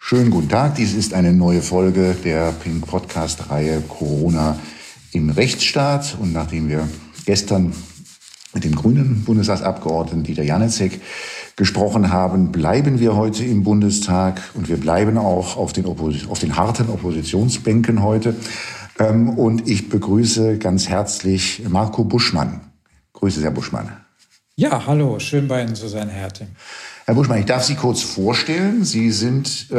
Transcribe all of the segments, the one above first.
Schönen guten Tag, dies ist eine neue Folge der Pink-Podcast-Reihe Corona im Rechtsstaat. Und nachdem wir gestern mit dem grünen Bundestagsabgeordneten Dieter Janicek gesprochen haben, bleiben wir heute im Bundestag und wir bleiben auch auf den harten Oppositionsbänken heute. Und ich begrüße ganz herzlich Marco Buschmann. Grüße, Herr Buschmann. Ja, hallo, schön bei Ihnen zu sein, Herr Herting. Herr Buschmann, ich darf Sie kurz vorstellen. Sie sind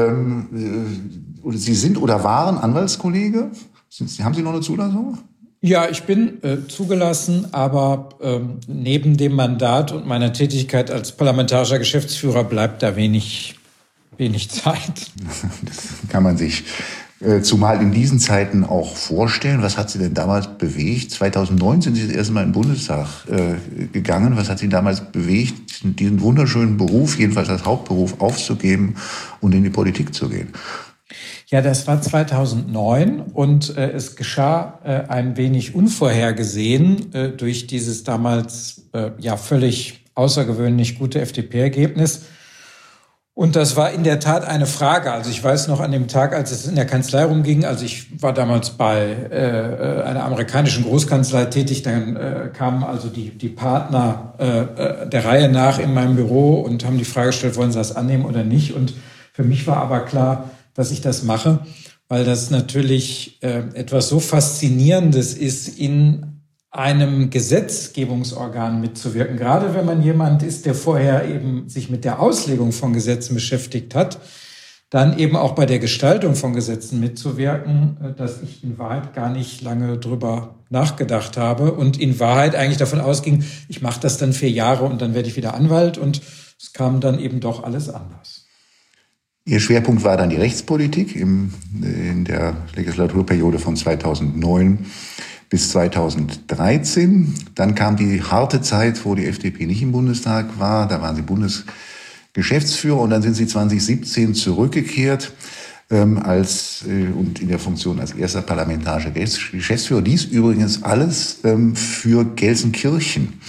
oder waren Anwaltskollege. Haben Sie noch eine Zulassung? Ja, ich bin zugelassen, aber neben dem Mandat und meiner Tätigkeit als parlamentarischer Geschäftsführer bleibt da wenig Zeit. Das kann man sich zumal in diesen Zeiten auch vorstellen. Was hat Sie denn damals bewegt? 2009 sind Sie das erste Mal in den Bundestag gegangen. Was hat Sie damals bewegt, diesen wunderschönen Beruf, jedenfalls als Hauptberuf, aufzugeben und in die Politik zu gehen? Ja, das war 2009 und es geschah ein wenig unvorhergesehen durch dieses damals völlig außergewöhnlich gute FDP-Ergebnis. Und das war in der Tat eine Frage. Also ich weiß noch an dem Tag, als es in der Kanzlei rumging, also ich war damals bei einer amerikanischen Großkanzlei tätig, dann kamen also die Partner der Reihe nach in meinem Büro und haben die Frage gestellt, wollen Sie das annehmen oder nicht? Und für mich war aber klar, dass ich das mache, weil das natürlich etwas so Faszinierendes ist, in einem Gesetzgebungsorgan mitzuwirken. Gerade wenn man jemand ist, der vorher eben sich mit der Auslegung von Gesetzen beschäftigt hat, dann eben auch bei der Gestaltung von Gesetzen mitzuwirken, dass ich in Wahrheit gar nicht lange drüber nachgedacht habe und in Wahrheit eigentlich davon ausging, ich mache das dann 4 Jahre und dann werde ich wieder Anwalt, und es kam dann eben doch alles anders. Ihr Schwerpunkt war dann die Rechtspolitik in der Legislaturperiode von 2009 bis 2013. Dann kam die harte Zeit, wo die FDP nicht im Bundestag war. Da waren Sie Bundesgeschäftsführer und dann sind Sie 2017 zurückgekehrt und in der Funktion als erster parlamentarischer Geschäftsführer. Dies übrigens alles für Gelsenkirchen.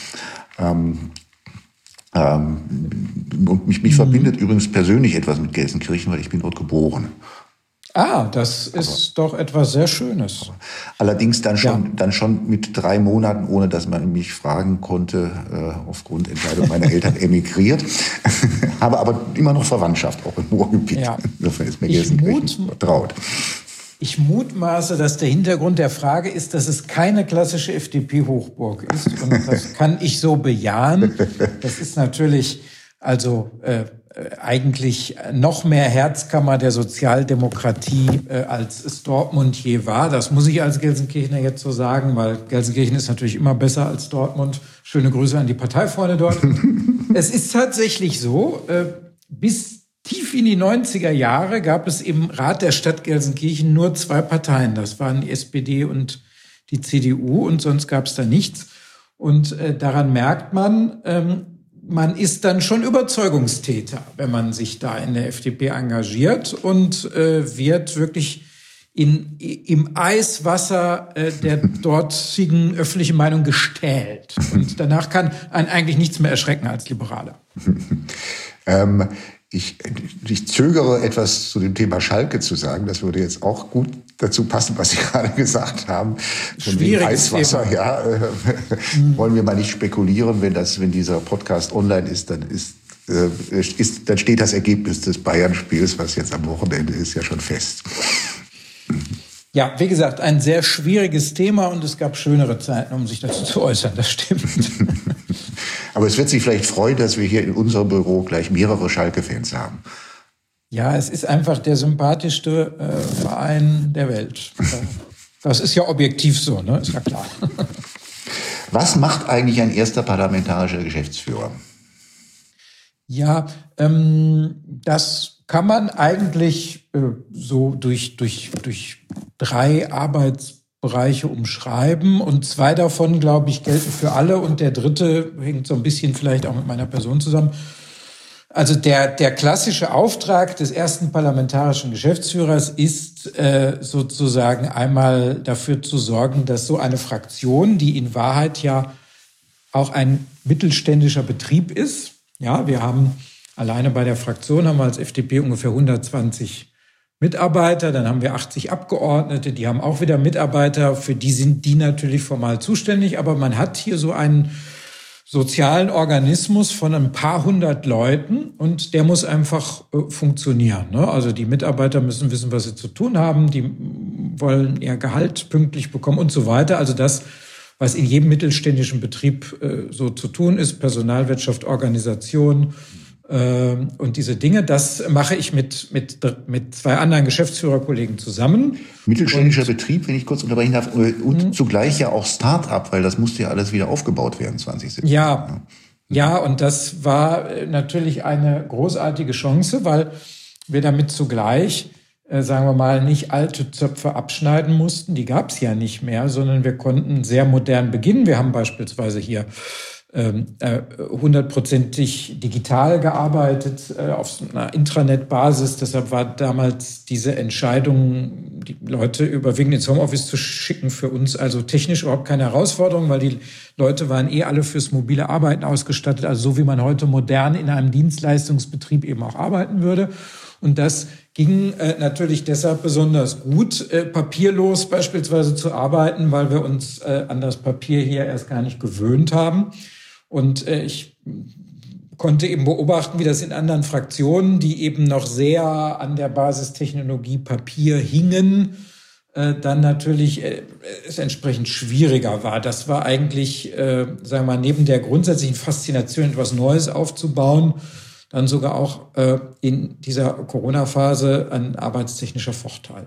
Und mich verbindet übrigens persönlich etwas mit Gelsenkirchen, weil ich bin dort geboren. Ah, das ist doch etwas sehr Schönes. Allerdings dann schon mit 3 Monaten, ohne dass man mich fragen konnte, aufgrund Entscheidung meiner Eltern emigriert. Habe aber immer noch Verwandtschaft, auch im Ruhrgebiet. Ja. Insofern ist mir Gelsenkirchen vertraut. Ich mutmaße, dass der Hintergrund der Frage ist, dass es keine klassische FDP-Hochburg ist. Und das kann ich so bejahen. Das ist natürlich eigentlich noch mehr Herzkammer der Sozialdemokratie, als es Dortmund je war. Das muss ich als Gelsenkirchener jetzt so sagen, weil Gelsenkirchen ist natürlich immer besser als Dortmund. Schöne Grüße an die Parteifreunde dort. Es ist tatsächlich so, bis tief in die 90er Jahre gab es im Rat der Stadt Gelsenkirchen nur 2 Parteien. Das waren die SPD und die CDU, und sonst gab es da nichts. Und daran merkt man, man ist dann schon Überzeugungstäter, wenn man sich da in der FDP engagiert und wird wirklich im Eiswasser der dortigen öffentlichen Meinung gestählt. Und danach kann einen eigentlich nichts mehr erschrecken als Liberaler. Ich zögere, etwas zu dem Thema Schalke zu sagen. Das würde jetzt auch gut dazu passen, was Sie gerade gesagt haben. Von dem Eiswasser, ja, wollen wir mal nicht spekulieren. Wenn dieser Podcast online ist, dann steht das Ergebnis des Bayern-Spiels, was jetzt am Wochenende ist, ja schon fest. Ja, wie gesagt, ein sehr schwieriges Thema, und es gab schönere Zeiten, um sich dazu zu äußern, das stimmt. Aber es wird Sie vielleicht freuen, dass wir hier in unserem Büro gleich mehrere Schalke-Fans haben. Ja, es ist einfach der sympathischste Verein der Welt. Das ist ja objektiv so, ne? Ist ja klar. Was macht eigentlich ein erster parlamentarischer Geschäftsführer? Ja, das kann man eigentlich so durch 3 Arbeitsbereiche umschreiben, und 2 davon, glaube ich, gelten für alle, und der 3. hängt so ein bisschen vielleicht auch mit meiner Person zusammen. Also der klassische Auftrag des ersten parlamentarischen Geschäftsführers ist sozusagen einmal dafür zu sorgen, dass so eine Fraktion, die in Wahrheit ja auch ein mittelständischer Betrieb ist, ja, wir haben alleine bei der Fraktion haben wir als FDP ungefähr 120 Mitarbeiter, dann haben wir 80 Abgeordnete, die haben auch wieder Mitarbeiter, für die sind die natürlich formal zuständig, aber man hat hier so einen sozialen Organismus von ein paar hundert Leuten und der muss einfach funktionieren. Ne? Also die Mitarbeiter müssen wissen, was sie zu tun haben, die wollen ihr Gehalt pünktlich bekommen und so weiter. Also das, was in jedem mittelständischen Betrieb so zu tun ist, Personalwirtschaft, Organisation, und diese Dinge, das mache ich mit zwei anderen Geschäftsführerkollegen zusammen. Mittelständischer Betrieb, wenn ich kurz unterbrechen darf, und zugleich ja auch Start-up, weil das musste ja alles wieder aufgebaut werden 2017. Ja, und das war natürlich eine großartige Chance, weil wir damit zugleich, sagen wir mal, nicht alte Zöpfe abschneiden mussten. Die gab es ja nicht mehr, sondern wir konnten sehr modern beginnen. Wir haben beispielsweise hier 100%ig digital gearbeitet, auf einer Intranet-Basis. Deshalb war damals diese Entscheidung, die Leute überwiegend ins Homeoffice zu schicken, für uns also technisch überhaupt keine Herausforderung, weil die Leute waren alle fürs mobile Arbeiten ausgestattet, also so wie man heute modern in einem Dienstleistungsbetrieb eben auch arbeiten würde. Und das ging natürlich deshalb besonders gut, papierlos beispielsweise zu arbeiten, weil wir uns an das Papier hier erst gar nicht gewöhnt haben. Und ich konnte eben beobachten, wie das in anderen Fraktionen, die eben noch sehr an der Basistechnologie Papier hingen, dann natürlich es entsprechend schwieriger war. Das war eigentlich, sagen wir mal, neben der grundsätzlichen Faszination, etwas Neues aufzubauen, dann sogar auch in dieser Corona-Phase ein arbeitstechnischer Vorteil.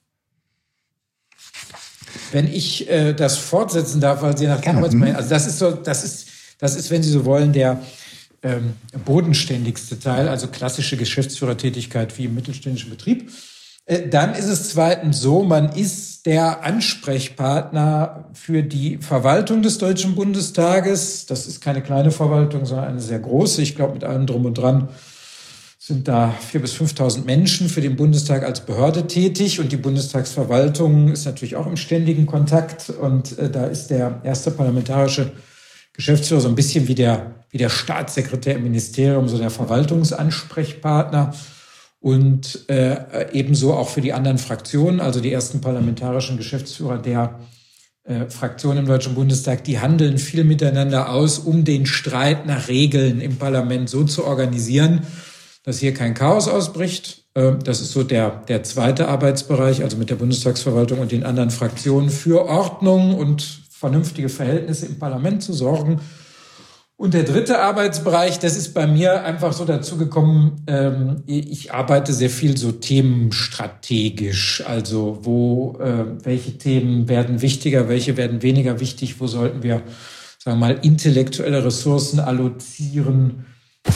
Wenn ich das fortsetzen darf, weil Sie nach Arbeitsmeinung, also das ist, wenn Sie so wollen, der bodenständigste Teil, also klassische Geschäftsführertätigkeit wie im mittelständischen Betrieb. Dann ist es zweitens so, man ist der Ansprechpartner für die Verwaltung des Deutschen Bundestages. Das ist keine kleine Verwaltung, sondern eine sehr große. Ich glaube, mit allem drum und dran sind da 4.000 bis 5.000 Menschen für den Bundestag als Behörde tätig. Und die Bundestagsverwaltung ist natürlich auch im ständigen Kontakt. Und da ist der erste parlamentarische Geschäftsführer so ein bisschen wie der Staatssekretär im Ministerium, so der Verwaltungsansprechpartner. Und ebenso auch für die anderen Fraktionen, also die ersten parlamentarischen Geschäftsführer der Fraktionen im Deutschen Bundestag, die handeln viel miteinander aus, um den Streit nach Regeln im Parlament so zu organisieren, dass hier kein Chaos ausbricht. Das ist so der zweite Arbeitsbereich, also mit der Bundestagsverwaltung und den anderen Fraktionen für Ordnung und vernünftige Verhältnisse im Parlament zu sorgen. Und der dritte Arbeitsbereich, das ist bei mir einfach so dazugekommen, ich arbeite sehr viel so themenstrategisch, also welche Themen werden wichtiger, welche werden weniger wichtig, wo sollten wir, sagen wir mal, intellektuelle Ressourcen allozieren,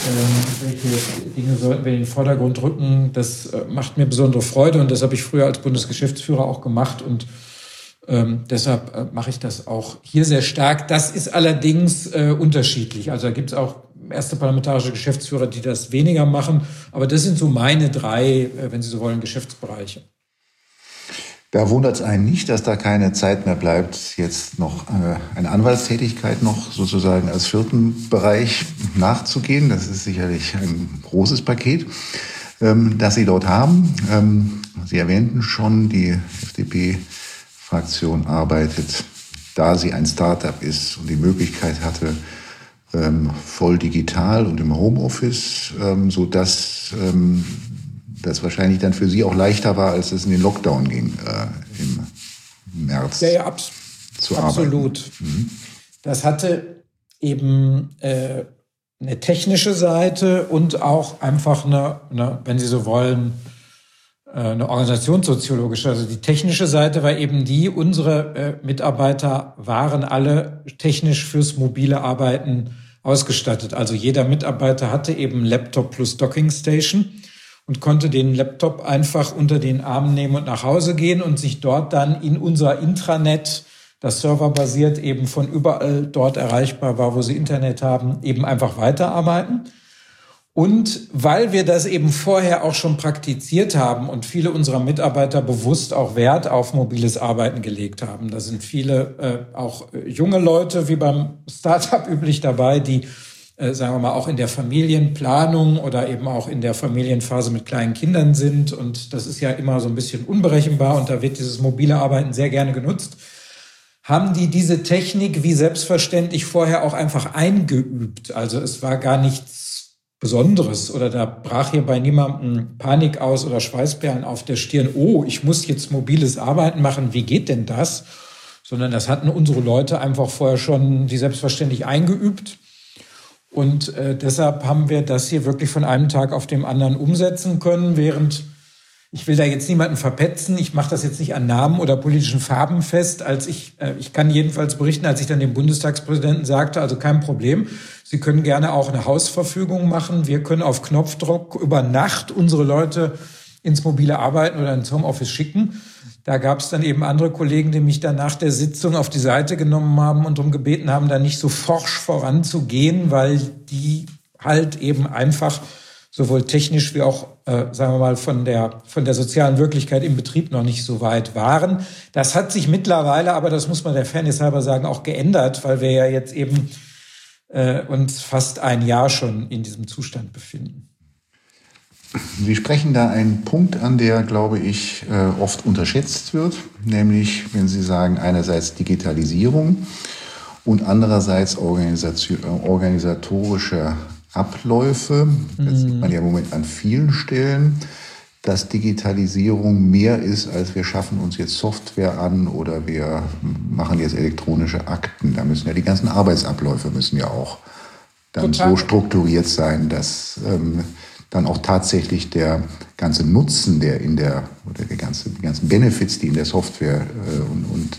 welche Dinge sollten wir in den Vordergrund rücken. Das macht mir besondere Freude und das habe ich früher als Bundesgeschäftsführer auch gemacht und deshalb mache ich das auch hier sehr stark. Das ist allerdings unterschiedlich. Also da gibt es auch erste parlamentarische Geschäftsführer, die das weniger machen. Aber das sind so meine drei, wenn Sie so wollen, Geschäftsbereiche. Da wundert es einen nicht, dass da keine Zeit mehr bleibt, jetzt noch eine Anwaltstätigkeit noch sozusagen als vierten Bereich nachzugehen. Das ist sicherlich ein großes Paket, das Sie dort haben. Sie erwähnten schon, die FDP-Fraktion arbeitet, da sie ein Start-up ist und die Möglichkeit hatte, voll digital und im Homeoffice, sodass das wahrscheinlich dann für Sie auch leichter war, als es in den Lockdown ging im März. Ja, absolut. Das hatte eben eine technische Seite und auch einfach eine, wenn Sie so wollen, eine organisationssoziologische. Also die technische Seite war eben unsere Mitarbeiter waren alle technisch fürs mobile Arbeiten ausgestattet. Also jeder Mitarbeiter hatte eben einen Laptop plus Dockingstation und konnte den Laptop einfach unter den Arm nehmen und nach Hause gehen und sich dort dann in unser Intranet, das serverbasiert eben von überall dort erreichbar war, wo sie Internet haben, eben einfach weiterarbeiten. Und weil wir das eben vorher auch schon praktiziert haben und viele unserer Mitarbeiter bewusst auch Wert auf mobiles Arbeiten gelegt haben, da sind viele auch junge Leute wie beim Startup üblich dabei, die sagen wir mal, auch in der Familienplanung oder eben auch in der Familienphase mit kleinen Kindern sind. Und das ist ja immer so ein bisschen unberechenbar und da wird dieses mobile Arbeiten sehr gerne genutzt. Haben die diese Technik wie selbstverständlich vorher auch einfach eingeübt? Also es war gar nichts Besonderes oder da brach hier bei niemandem Panik aus oder Schweißperlen auf der Stirn. Oh, ich muss jetzt mobiles Arbeiten machen. Wie geht denn das? Sondern das hatten unsere Leute einfach vorher schon wie selbstverständlich eingeübt. Und deshalb haben wir das hier wirklich von einem Tag auf den anderen umsetzen können, während ich will da jetzt niemanden verpetzen, ich mache das jetzt nicht an Namen oder politischen Farben fest, ich kann jedenfalls berichten, als ich dann dem Bundestagspräsidenten sagte, also kein Problem, Sie können gerne auch eine Hausverfügung machen, wir können auf Knopfdruck über Nacht unsere Leute ins mobile Arbeiten oder ins Homeoffice schicken. Da gab es dann eben andere Kollegen, die mich dann nach der Sitzung auf die Seite genommen haben und darum gebeten haben, da nicht so forsch voranzugehen, weil die halt eben einfach sowohl technisch wie auch, sagen wir mal, von der sozialen Wirklichkeit im Betrieb noch nicht so weit waren. Das hat sich mittlerweile, aber das muss man der Fairness halber sagen, auch geändert, weil wir ja jetzt eben uns fast ein Jahr schon in diesem Zustand befinden. Sie sprechen da einen Punkt an, der, glaube ich, oft unterschätzt wird, nämlich, wenn Sie sagen, einerseits Digitalisierung und andererseits organisatorische Abläufe. Das sieht man ja im Moment an vielen Stellen, dass Digitalisierung mehr ist, als wir schaffen uns jetzt Software an oder wir machen jetzt elektronische Akten. Da müssen ja die ganzen Arbeitsabläufe müssen ja auch dann so strukturiert sein, dass dann auch tatsächlich der ganze Nutzen, die ganzen Benefits, die in der Software und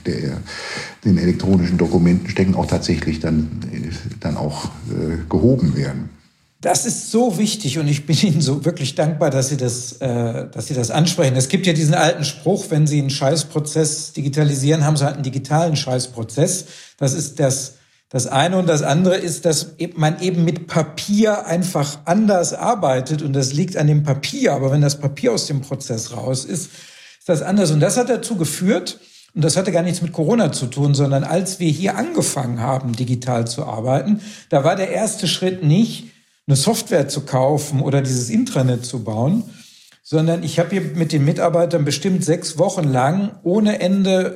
den elektronischen Dokumenten stecken, auch tatsächlich dann auch gehoben werden. Das ist so wichtig und ich bin Ihnen so wirklich dankbar, dass Sie das ansprechen. Es gibt ja diesen alten Spruch, wenn Sie einen Scheißprozess digitalisieren, haben Sie halt einen digitalen Scheißprozess. Das ist das eine und das andere ist, dass man eben mit Papier einfach anders arbeitet und das liegt an dem Papier. Aber wenn das Papier aus dem Prozess raus ist, ist das anders. Und das hat dazu geführt, und das hatte gar nichts mit Corona zu tun, sondern als wir hier angefangen haben, digital zu arbeiten, da war der erste Schritt nicht, eine Software zu kaufen oder dieses Intranet zu bauen, sondern ich habe hier mit den Mitarbeitern bestimmt 6 Wochen lang ohne Ende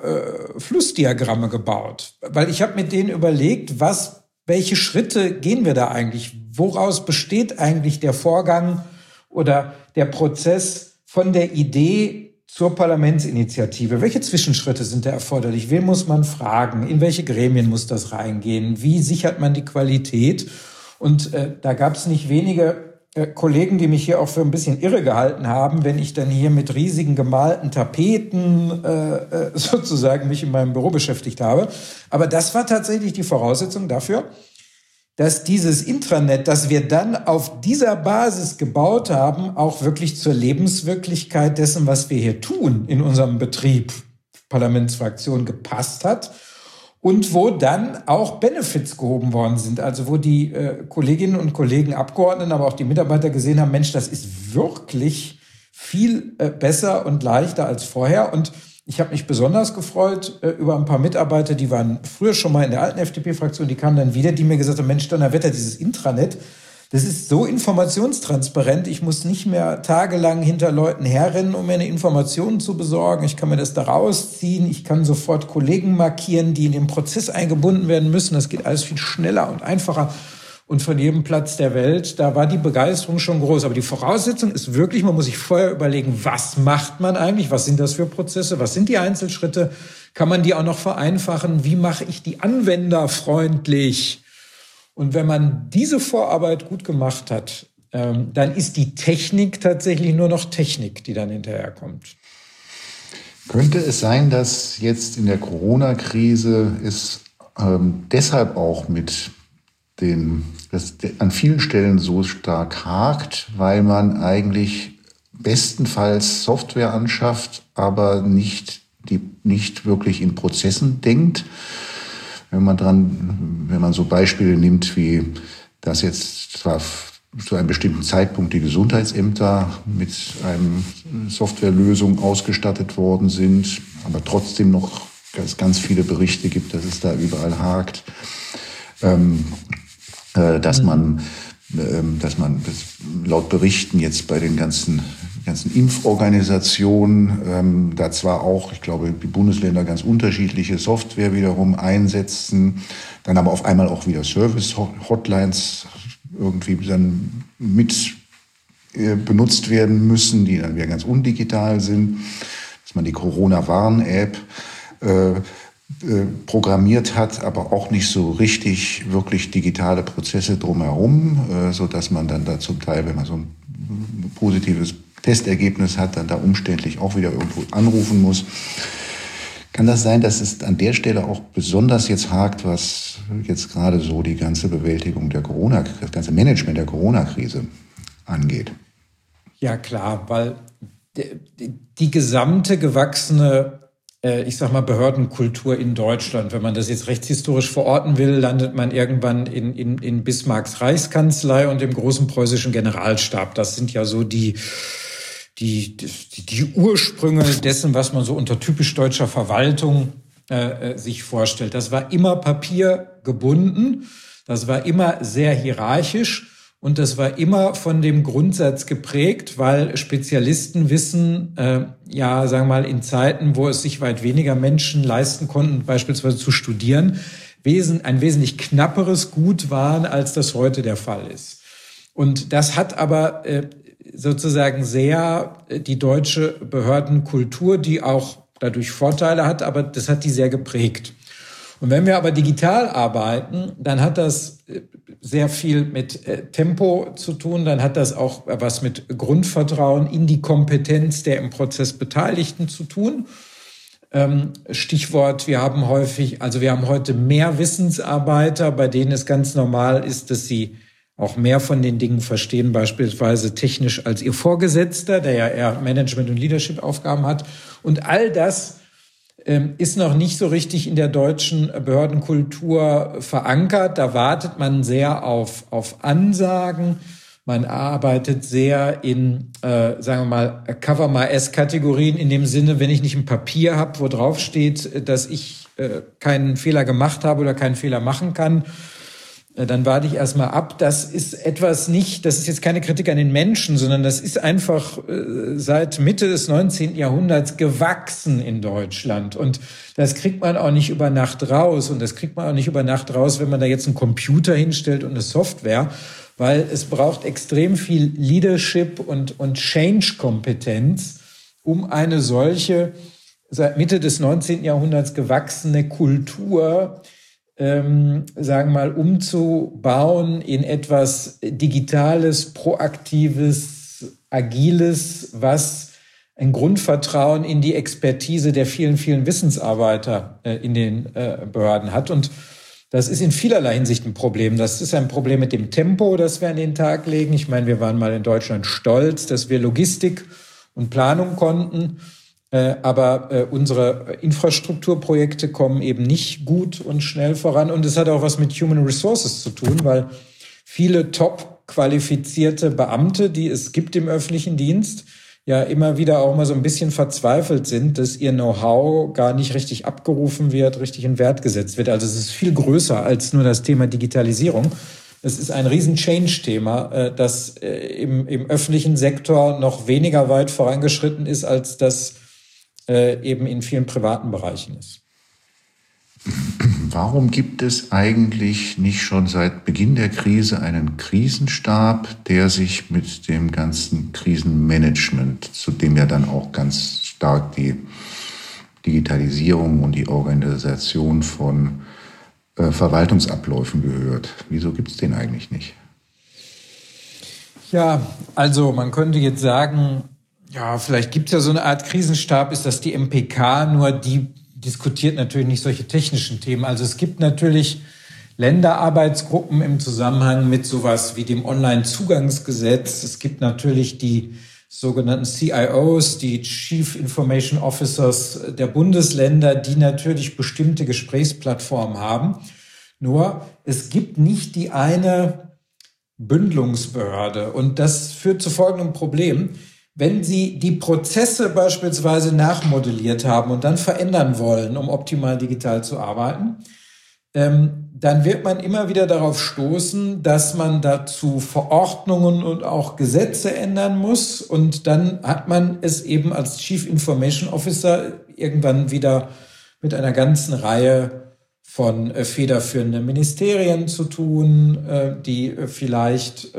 Flussdiagramme gebaut. Weil ich habe mit denen überlegt, welche Schritte gehen wir da eigentlich? Woraus besteht eigentlich der Vorgang oder der Prozess von der Idee zur Parlamentsinitiative? Welche Zwischenschritte sind da erforderlich? Wen muss man fragen? In welche Gremien muss das reingehen? Wie sichert man die Qualität? Und da gab es nicht wenige Kollegen, die mich hier auch für ein bisschen irre gehalten haben, wenn ich dann hier mit riesigen gemalten Tapeten sozusagen mich in meinem Büro beschäftigt habe. Aber das war tatsächlich die Voraussetzung dafür, dass dieses Intranet, das wir dann auf dieser Basis gebaut haben, auch wirklich zur Lebenswirklichkeit dessen, was wir hier tun in unserem Betrieb, Parlamentsfraktion, gepasst hat. Und wo dann auch Benefits gehoben worden sind. Also wo die Kolleginnen und Kollegen, Abgeordneten, aber auch die Mitarbeiter gesehen haben, Mensch, das ist wirklich viel besser und leichter als vorher. Und ich habe mich besonders gefreut über ein paar Mitarbeiter, die waren früher schon mal in der alten FDP-Fraktion, die kamen dann wieder, die mir gesagt haben, Mensch, Donnerwetter, dieses Intranet, das ist so informationstransparent, ich muss nicht mehr tagelang hinter Leuten herrennen, um mir eine Information zu besorgen. Ich kann mir das da rausziehen, ich kann sofort Kollegen markieren, die in den Prozess eingebunden werden müssen. Das geht alles viel schneller und einfacher. Und von jedem Platz der Welt, da war die Begeisterung schon groß. Aber die Voraussetzung ist wirklich, man muss sich vorher überlegen, was macht man eigentlich? Was sind das für Prozesse? Was sind die Einzelschritte? Kann man die auch noch vereinfachen? Wie mache ich die Anwender freundlich? Und wenn man diese Vorarbeit gut gemacht hat, dann ist die Technik tatsächlich nur noch Technik, die dann hinterherkommt. Könnte es sein, dass jetzt in der Corona-Krise es deshalb auch dass an vielen Stellen so stark hakt, weil man eigentlich bestenfalls Software anschafft, aber nicht wirklich in Prozessen denkt? Wenn man so Beispiele nimmt, wie dass jetzt zwar zu einem bestimmten Zeitpunkt die Gesundheitsämter mit einer Softwarelösung ausgestattet worden sind, aber trotzdem noch ganz viele Berichte gibt, dass es da überall hakt. dass man laut Berichten jetzt bei den ganzen Impforganisationen da zwar auch, ich glaube, die Bundesländer ganz unterschiedliche Software wiederum einsetzen, dann aber auf einmal auch wieder Service-Hotlines irgendwie dann mit benutzt werden müssen, die dann wieder ganz undigital sind, dass man die Corona-Warn-App programmiert hat, aber auch nicht so richtig wirklich digitale Prozesse drumherum, so dass man dann da zum Teil, wenn man so ein positives Testergebnis hat, dann da umständlich auch wieder irgendwo anrufen muss. Kann das sein, dass es an der Stelle auch besonders jetzt hakt, was jetzt gerade so die ganze Bewältigung der das ganze Management der Corona-Krise angeht? Ja, klar, weil die gesamte gewachsene, ich sag mal, Behördenkultur in Deutschland, wenn man das jetzt rechtshistorisch verorten will, landet man irgendwann in Bismarcks Reichskanzlei und dem großen preußischen Generalstab. Das sind ja so die Ursprünge dessen, was man so unter typisch deutscher Verwaltung sich vorstellt. Das war immer papiergebunden, das war immer sehr hierarchisch und das war immer von dem Grundsatz geprägt, weil Spezialisten wissen, sagen wir mal, in Zeiten, wo es sich weit weniger Menschen leisten konnten, beispielsweise zu studieren, ein wesentlich knapperes Gut waren, als das heute der Fall ist. Und das hat aber sozusagen sehr die deutsche Behördenkultur, die auch dadurch Vorteile hat, aber das hat die sehr geprägt. Und wenn wir aber digital arbeiten, dann hat das sehr viel mit Tempo zu tun, dann hat das auch was mit Grundvertrauen in die Kompetenz der im Prozess Beteiligten zu tun. Stichwort, wir haben heute mehr Wissensarbeiter, bei denen es ganz normal ist, dass sie auch mehr von den Dingen verstehen, beispielsweise technisch als ihr Vorgesetzter, der ja eher Management- und Leadership-Aufgaben hat. Und all das ist noch nicht so richtig in der deutschen Behördenkultur verankert. Da wartet man sehr auf Ansagen. Man arbeitet sehr in, sagen wir mal, Cover-My-S-Kategorien in dem Sinne, wenn ich nicht ein Papier habe, wo drauf steht, dass ich keinen Fehler gemacht habe oder keinen Fehler machen kann, dann warte ich erstmal ab. Das ist das ist jetzt keine Kritik an den Menschen, sondern das ist einfach seit Mitte des 19. Jahrhunderts gewachsen in Deutschland. Und das kriegt man auch nicht über Nacht raus. Und das kriegt man auch nicht über Nacht raus, wenn man da jetzt einen Computer hinstellt und eine Software, weil es braucht extrem viel Leadership und Change-Kompetenz, um eine solche seit Mitte des 19. Jahrhunderts gewachsene Kultur sagen wir mal, umzubauen in etwas Digitales, Proaktives, Agiles, was ein Grundvertrauen in die Expertise der vielen, vielen Wissensarbeiter in den Behörden hat. Und das ist in vielerlei Hinsicht ein Problem. Das ist ein Problem mit dem Tempo, das wir an den Tag legen. Ich meine, wir waren mal in Deutschland stolz, dass wir Logistik und Planung konnten. Aber unsere Infrastrukturprojekte kommen eben nicht gut und schnell voran. Und es hat auch was mit Human Resources zu tun, weil viele top qualifizierte Beamte, die es gibt im öffentlichen Dienst, ja immer wieder auch mal so ein bisschen verzweifelt sind, dass ihr Know-how gar nicht richtig abgerufen wird, richtig in Wert gesetzt wird. Also es ist viel größer als nur das Thema Digitalisierung. Es ist ein riesen Change-Thema, das im öffentlichen Sektor noch weniger weit vorangeschritten ist, als das eben in vielen privaten Bereichen ist. Warum gibt es eigentlich nicht schon seit Beginn der Krise einen Krisenstab, der sich mit dem ganzen Krisenmanagement, zu dem ja dann auch ganz stark die Digitalisierung und die Organisation von Verwaltungsabläufen gehört? Wieso gibt es den eigentlich nicht? Ja, also man könnte jetzt sagen, ja, vielleicht gibt es ja so eine Art Krisenstab, ist das die MPK, nur die diskutiert natürlich nicht solche technischen Themen. Also es gibt natürlich Länderarbeitsgruppen im Zusammenhang mit sowas wie dem Online-Zugangsgesetz. Es gibt natürlich die sogenannten CIOs, die Chief Information Officers der Bundesländer, die natürlich bestimmte Gesprächsplattformen haben. Nur es gibt nicht die eine Bündelungsbehörde. Und das führt zu folgendem Problem. Wenn Sie die Prozesse beispielsweise nachmodelliert haben und dann verändern wollen, um optimal digital zu arbeiten, dann wird man immer wieder darauf stoßen, dass man dazu Verordnungen und auch Gesetze ändern muss. Und dann hat man es eben als Chief Information Officer irgendwann wieder mit einer ganzen Reihe von federführenden Ministerien zu tun, die vielleicht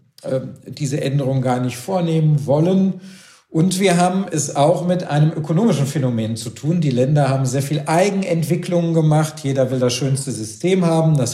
diese Änderung gar nicht vornehmen wollen. Und wir haben es auch mit einem ökonomischen Phänomen zu tun. Die Länder haben sehr viel Eigenentwicklungen gemacht. Jeder will das schönste System haben. Das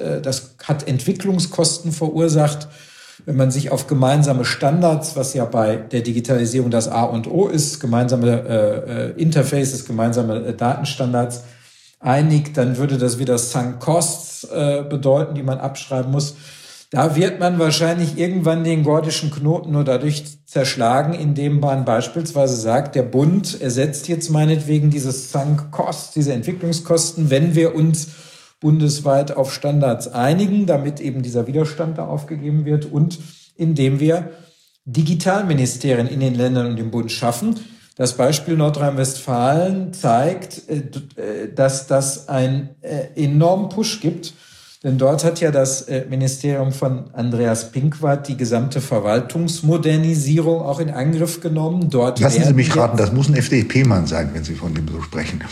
hat Entwicklungskosten verursacht. Wenn man sich auf gemeinsame Standards, was ja bei der Digitalisierung das A und O ist, gemeinsame Interfaces, gemeinsame Datenstandards einigt, dann würde das wieder Sunk Costs bedeuten, die man abschreiben muss. Da wird man wahrscheinlich irgendwann den gordischen Knoten nur dadurch zerschlagen, indem man beispielsweise sagt, der Bund ersetzt jetzt meinetwegen dieses Sunk Cost, diese Entwicklungskosten, wenn wir uns bundesweit auf Standards einigen, damit eben dieser Widerstand da aufgegeben wird und indem wir Digitalministerien in den Ländern und im Bund schaffen. Das Beispiel Nordrhein-Westfalen zeigt, dass das einen enormen Push gibt. Denn dort hat ja das Ministerium von Andreas Pinkwart die gesamte Verwaltungsmodernisierung auch in Angriff genommen. Dort lassen Sie mich raten, das muss ein FDP-Mann sein, wenn Sie von dem so sprechen.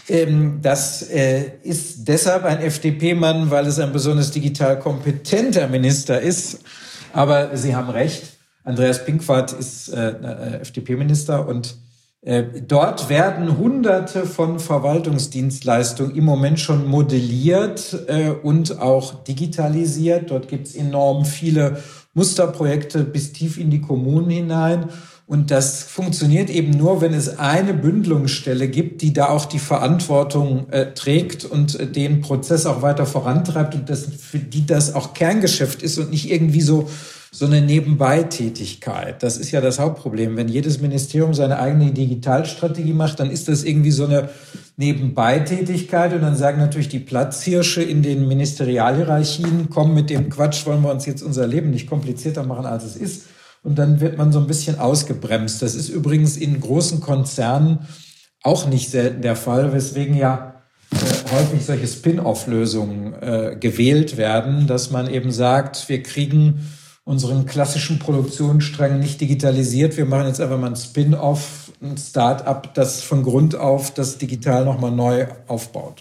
Das ist deshalb ein FDP-Mann, weil es ein besonders digital kompetenter Minister ist. Aber Sie haben recht, Andreas Pinkwart ist FDP-Minister und dort werden Hunderte von Verwaltungsdienstleistungen im Moment schon modelliert und auch digitalisiert. Dort gibt es enorm viele Musterprojekte bis tief in die Kommunen hinein. Und das funktioniert eben nur, wenn es eine Bündelungsstelle gibt, die da auch die Verantwortung trägt und den Prozess auch weiter vorantreibt und für die das auch Kerngeschäft ist und nicht irgendwie so eine Nebenbeitätigkeit. Das ist ja das Hauptproblem. Wenn jedes Ministerium seine eigene Digitalstrategie macht, dann ist das irgendwie so eine Nebenbeitätigkeit. Und dann sagen natürlich die Platzhirsche in den Ministerialhierarchien, komm, mit dem Quatsch wollen wir uns jetzt unser Leben nicht komplizierter machen, als es ist. Und dann wird man so ein bisschen ausgebremst. Das ist übrigens in großen Konzernen auch nicht selten der Fall, weswegen ja häufig solche Spin-off-Lösungen gewählt werden, dass man eben sagt, wir kriegen unseren klassischen Produktionsstrang nicht digitalisiert. Wir machen jetzt einfach mal ein Spin-off, ein Start-up, das von Grund auf das digital nochmal neu aufbaut.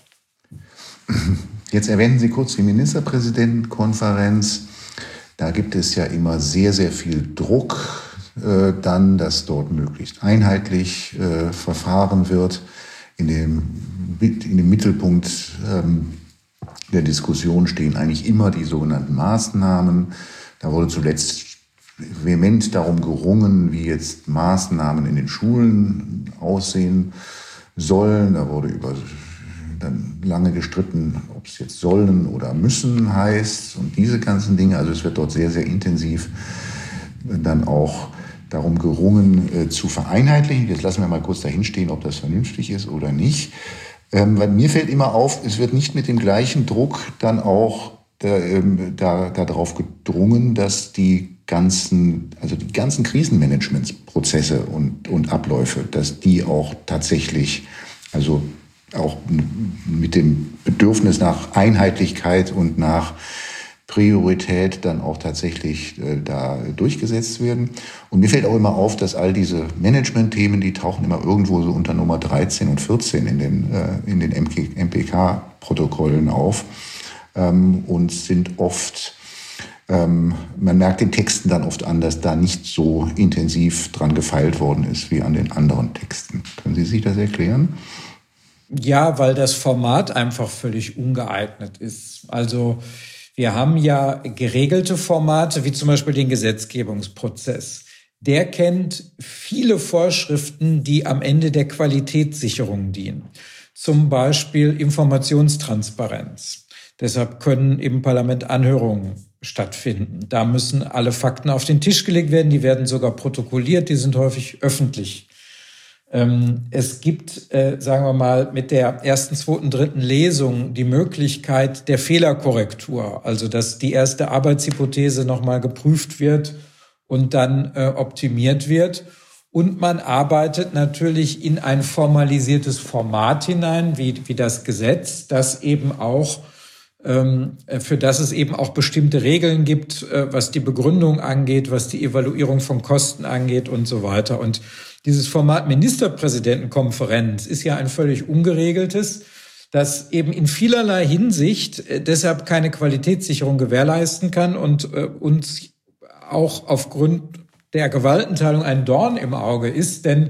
Jetzt erwähnen Sie kurz die Ministerpräsidentenkonferenz. Da gibt es ja immer sehr, sehr viel Druck, dann, dass dort möglichst einheitlich verfahren wird. In dem Mittelpunkt der Diskussion stehen eigentlich immer die sogenannten Maßnahmen. Da wurde zuletzt vehement darum gerungen, wie jetzt Maßnahmen in den Schulen aussehen sollen. Da wurde dann lange gestritten, ob es jetzt sollen oder müssen heißt und diese ganzen Dinge. Also es wird dort sehr, sehr intensiv dann auch darum gerungen, zu vereinheitlichen. Jetzt lassen wir mal kurz dahinstehen, ob das vernünftig ist oder nicht. Weil mir fällt immer auf, es wird nicht mit dem gleichen Druck dann auch darauf gedrungen, dass die ganzen Krisenmanagementsprozesse und Abläufe, dass die auch tatsächlich, also auch mit dem Bedürfnis nach Einheitlichkeit und nach Priorität dann auch tatsächlich da durchgesetzt werden. Und mir fällt auch immer auf, dass all diese Management-Themen, die tauchen immer irgendwo so unter Nummer 13 und 14 in den MPK-Protokollen auf. Und sind oft, man merkt den Texten dann oft an, dass da nicht so intensiv dran gefeilt worden ist wie an den anderen Texten. Können Sie sich das erklären? Ja, weil das Format einfach völlig ungeeignet ist. Also wir haben ja geregelte Formate, wie zum Beispiel den Gesetzgebungsprozess. Der kennt viele Vorschriften, die am Ende der Qualitätssicherung dienen. Zum Beispiel Informationstransparenz. Deshalb können im Parlament Anhörungen stattfinden. Da müssen alle Fakten auf den Tisch gelegt werden. Die werden sogar protokolliert. Die sind häufig öffentlich. Es gibt, sagen wir mal, mit der ersten, zweiten, dritten Lesung die Möglichkeit der Fehlerkorrektur. Also, dass die erste Arbeitshypothese nochmal geprüft wird und dann optimiert wird. Und man arbeitet natürlich in ein formalisiertes Format hinein, wie das Gesetz, das eben auch für das es eben auch bestimmte Regeln gibt, was die Begründung angeht, was die Evaluierung von Kosten angeht und so weiter. Und dieses Format Ministerpräsidentenkonferenz ist ja ein völlig ungeregeltes, das eben in vielerlei Hinsicht deshalb keine Qualitätssicherung gewährleisten kann und uns auch aufgrund der Gewaltenteilung ein Dorn im Auge ist, denn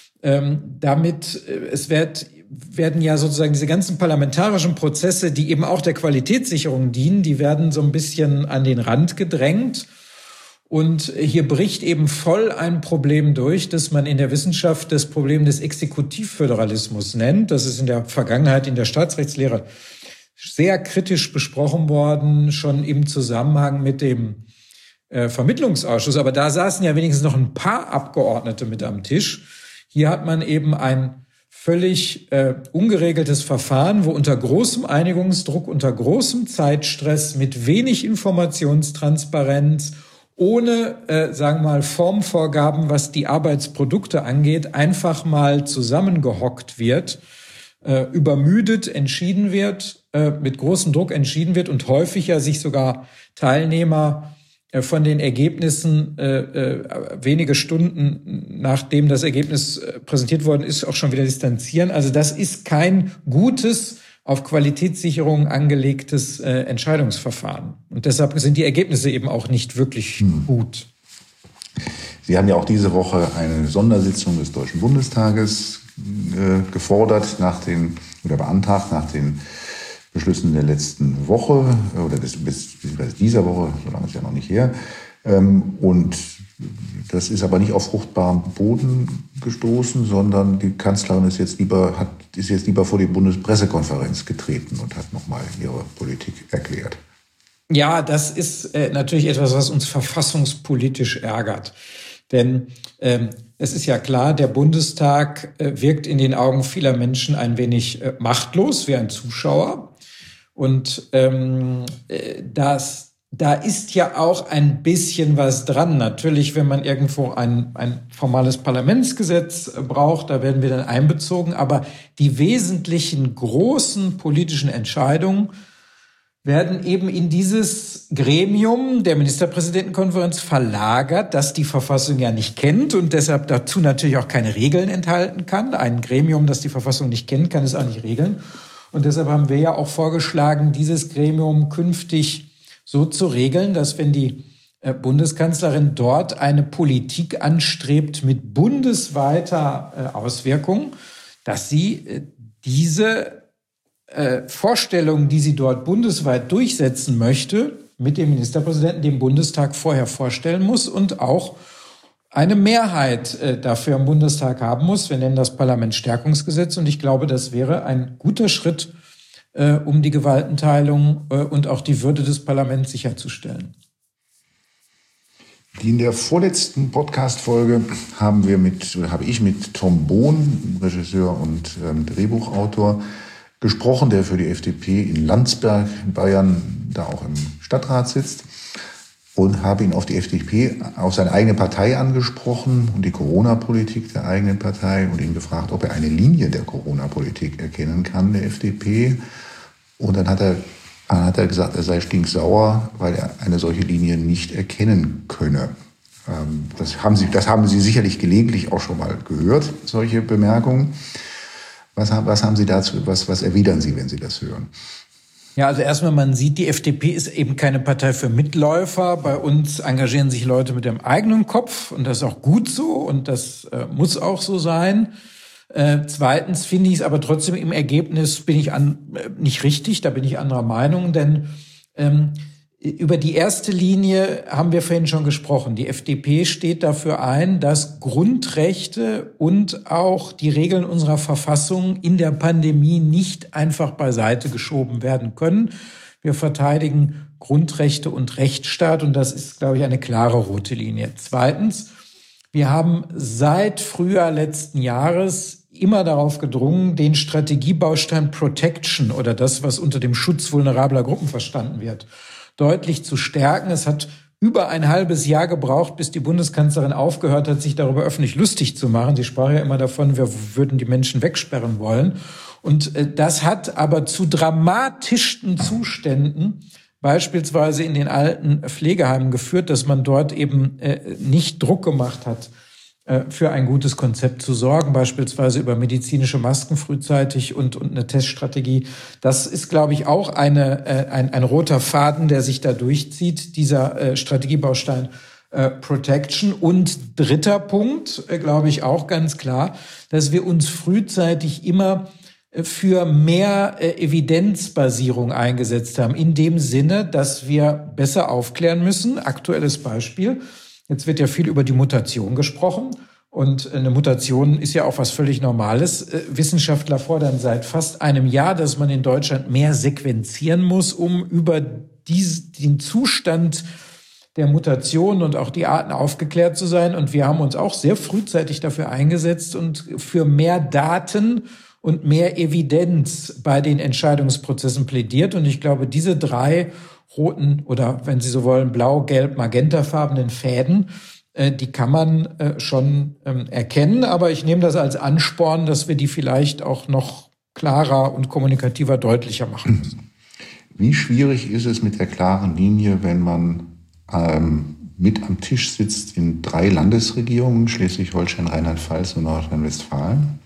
werden ja sozusagen diese ganzen parlamentarischen Prozesse, die eben auch der Qualitätssicherung dienen, die werden so ein bisschen an den Rand gedrängt. Und hier bricht eben voll ein Problem durch, das man in der Wissenschaft das Problem des Exekutivföderalismus nennt. Das ist in der Vergangenheit in der Staatsrechtslehre sehr kritisch besprochen worden, schon im Zusammenhang mit dem Vermittlungsausschuss. Aber da saßen ja wenigstens noch ein paar Abgeordnete mit am Tisch. Hier hat man eben ein völlig ungeregeltes Verfahren, wo unter großem Einigungsdruck, unter großem Zeitstress, mit wenig Informationstransparenz, ohne, sagen wir mal, Formvorgaben, was die Arbeitsprodukte angeht, einfach mal zusammengehockt wird, übermüdet entschieden wird, mit großem Druck entschieden wird und häufig ja sich sogar Teilnehmer von den Ergebnissen wenige Stunden nachdem das Ergebnis präsentiert worden ist, auch schon wieder distanzieren. Also das ist kein gutes, auf Qualitätssicherung angelegtes Entscheidungsverfahren. Und deshalb sind die Ergebnisse eben auch nicht wirklich gut. Sie haben ja auch diese Woche eine Sondersitzung des Deutschen Bundestages gefordert beantragt nach den Beschlüssen der letzten Woche oder bis dieser Woche, so lange ist ja noch nicht her. Und das ist aber nicht auf fruchtbaren Boden gestoßen, sondern die Kanzlerin ist jetzt lieber vor die Bundespressekonferenz getreten und hat nochmal ihre Politik erklärt. Ja, das ist natürlich etwas, was uns verfassungspolitisch ärgert. Denn es ist ja klar, der Bundestag wirkt in den Augen vieler Menschen ein wenig machtlos, wie ein Zuschauer. Und da ist ja auch ein bisschen was dran. Natürlich, wenn man irgendwo ein formales Parlamentsgesetz braucht, da werden wir dann einbezogen. Aber die wesentlichen großen politischen Entscheidungen werden eben in dieses Gremium der Ministerpräsidentenkonferenz verlagert, das die Verfassung ja nicht kennt und deshalb dazu natürlich auch keine Regeln enthalten kann. Ein Gremium, das die Verfassung nicht kennt, kann es auch nicht regeln. Und deshalb haben wir ja auch vorgeschlagen, dieses Gremium künftig so zu regeln, dass wenn die Bundeskanzlerin dort eine Politik anstrebt mit bundesweiter Auswirkung, dass sie diese Vorstellungen, die sie dort bundesweit durchsetzen möchte, mit dem Ministerpräsidenten dem Bundestag vorher vorstellen muss und auch eine Mehrheit dafür im Bundestag haben muss. Wir nennen das Parlamentsstärkungsgesetz und ich glaube, das wäre ein guter Schritt, um die Gewaltenteilung und auch die Würde des Parlaments sicherzustellen. In der vorletzten Podcast-Folge habe ich mit Tom Bohn, Regisseur und Drehbuchautor, gesprochen, der für die FDP in Landsberg in Bayern da auch im Stadtrat sitzt, und habe ihn auf die FDP, auf seine eigene Partei angesprochen und die Corona-Politik der eigenen Partei und ihn gefragt, ob er eine Linie der Corona-Politik erkennen kann, der FDP. Und dann hat er gesagt, er sei stinksauer, weil er eine solche Linie nicht erkennen könne. Das haben Sie sicherlich gelegentlich auch schon mal gehört, solche Bemerkungen. Was haben Sie dazu, was erwidern Sie, wenn Sie das hören? Ja, also erstmal, man sieht, die FDP ist eben keine Partei für Mitläufer. Bei uns engagieren sich Leute mit dem eigenen Kopf und das ist auch gut so und das muss auch so sein. Zweitens finde ich es aber trotzdem im Ergebnis nicht richtig, da bin ich anderer Meinung, denn über die erste Linie haben wir vorhin schon gesprochen. Die FDP steht dafür ein, dass Grundrechte und auch die Regeln unserer Verfassung in der Pandemie nicht einfach beiseite geschoben werden können. Wir verteidigen Grundrechte und Rechtsstaat und das ist, glaube ich, eine klare rote Linie. Zweitens, wir haben seit Frühjahr letzten Jahres immer darauf gedrungen, den Strategiebaustein Protection oder das, was unter dem Schutz vulnerabler Gruppen verstanden wird, deutlich zu stärken. Es hat über ein halbes Jahr gebraucht, bis die Bundeskanzlerin aufgehört hat, sich darüber öffentlich lustig zu machen. Sie sprach ja immer davon, wir würden die Menschen wegsperren wollen. Und das hat aber zu dramatischsten Zuständen, beispielsweise in den alten Pflegeheimen, geführt, dass man dort eben nicht Druck gemacht hat, für ein gutes Konzept zu sorgen, beispielsweise über medizinische Masken frühzeitig und eine Teststrategie. Das ist, glaube ich, auch ein roter Faden, der sich da durchzieht, dieser Strategiebaustein Protection. Und dritter Punkt, glaube ich, auch ganz klar, dass wir uns frühzeitig immer für mehr Evidenzbasierung eingesetzt haben, in dem Sinne, dass wir besser aufklären müssen. Aktuelles Beispiel. Jetzt wird ja viel über die Mutation gesprochen. Und eine Mutation ist ja auch was völlig Normales. Wissenschaftler fordern seit fast einem Jahr, dass man in Deutschland mehr sequenzieren muss, um über den Zustand der Mutation und auch die Arten aufgeklärt zu sein. Und wir haben uns auch sehr frühzeitig dafür eingesetzt und für mehr Daten und mehr Evidenz bei den Entscheidungsprozessen plädiert. Und ich glaube, diese drei roten oder, wenn Sie so wollen, blau, gelb, magentafarbenen Fäden, die kann man schon erkennen. Aber ich nehme das als Ansporn, dass wir die vielleicht auch noch klarer und kommunikativer deutlicher machen müssen. Wie schwierig ist es mit der klaren Linie, wenn man mit am Tisch sitzt in 3 Landesregierungen, Schleswig-Holstein, Rheinland-Pfalz und Nordrhein-Westfalen?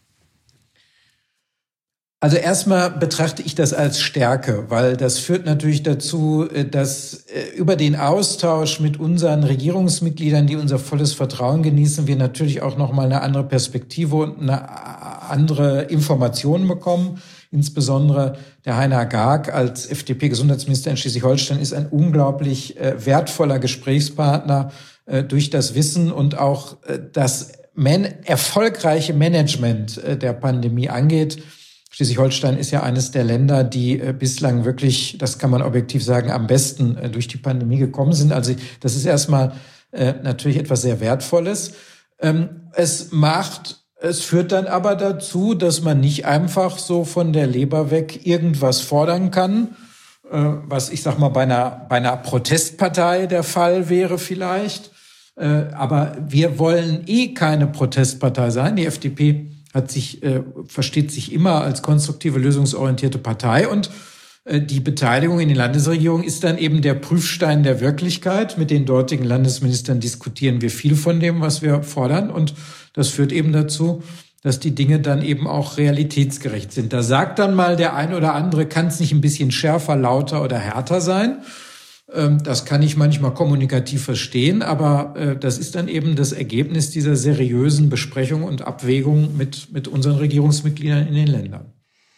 Also erstmal betrachte ich das als Stärke, weil das führt natürlich dazu, dass über den Austausch mit unseren Regierungsmitgliedern, die unser volles Vertrauen genießen, wir natürlich auch nochmal eine andere Perspektive und eine andere Information bekommen. Insbesondere der Heiner Gag als FDP-Gesundheitsminister in Schleswig-Holstein ist ein unglaublich wertvoller Gesprächspartner durch das Wissen und auch das erfolgreiche Management der Pandemie angeht. Schleswig-Holstein ist ja eines der Länder, die bislang wirklich, das kann man objektiv sagen, am besten durch die Pandemie gekommen sind. Also das ist erstmal natürlich etwas sehr Wertvolles. Es führt dann aber dazu, dass man nicht einfach so von der Leber weg irgendwas fordern kann, was ich sag mal bei einer Protestpartei der Fall wäre vielleicht. Aber wir wollen keine Protestpartei sein. Die FDP versteht sich immer als konstruktive, lösungsorientierte Partei und die Beteiligung in den Landesregierungen ist dann eben der Prüfstein der Wirklichkeit. Mit den dortigen Landesministern diskutieren wir viel von dem, was wir fordern und das führt eben dazu, dass die Dinge dann eben auch realitätsgerecht sind. Da sagt dann mal der ein oder andere, kann es nicht ein bisschen schärfer, lauter oder härter sein? Das kann ich manchmal kommunikativ verstehen, aber das ist dann eben das Ergebnis dieser seriösen Besprechung und Abwägung mit unseren Regierungsmitgliedern in den Ländern.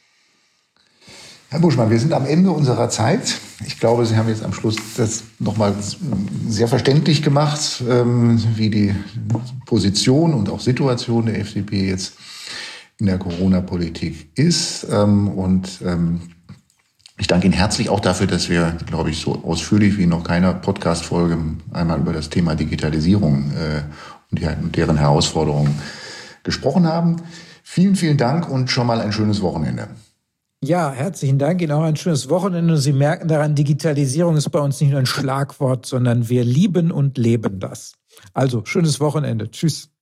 Herr Buschmann, wir sind am Ende unserer Zeit. Ich glaube, Sie haben jetzt am Schluss das nochmal sehr verständlich gemacht, wie die Position und auch Situation der FDP jetzt in der Corona-Politik ist. Ich danke Ihnen herzlich auch dafür, dass wir, glaube ich, so ausführlich wie in noch keiner Podcast-Folge einmal über das Thema Digitalisierung und deren Herausforderungen gesprochen haben. Vielen, vielen Dank und schon mal ein schönes Wochenende. Ja, herzlichen Dank. Ihnen auch ein schönes Wochenende. Und Sie merken daran, Digitalisierung ist bei uns nicht nur ein Schlagwort, sondern wir lieben und leben das. Also, schönes Wochenende. Tschüss.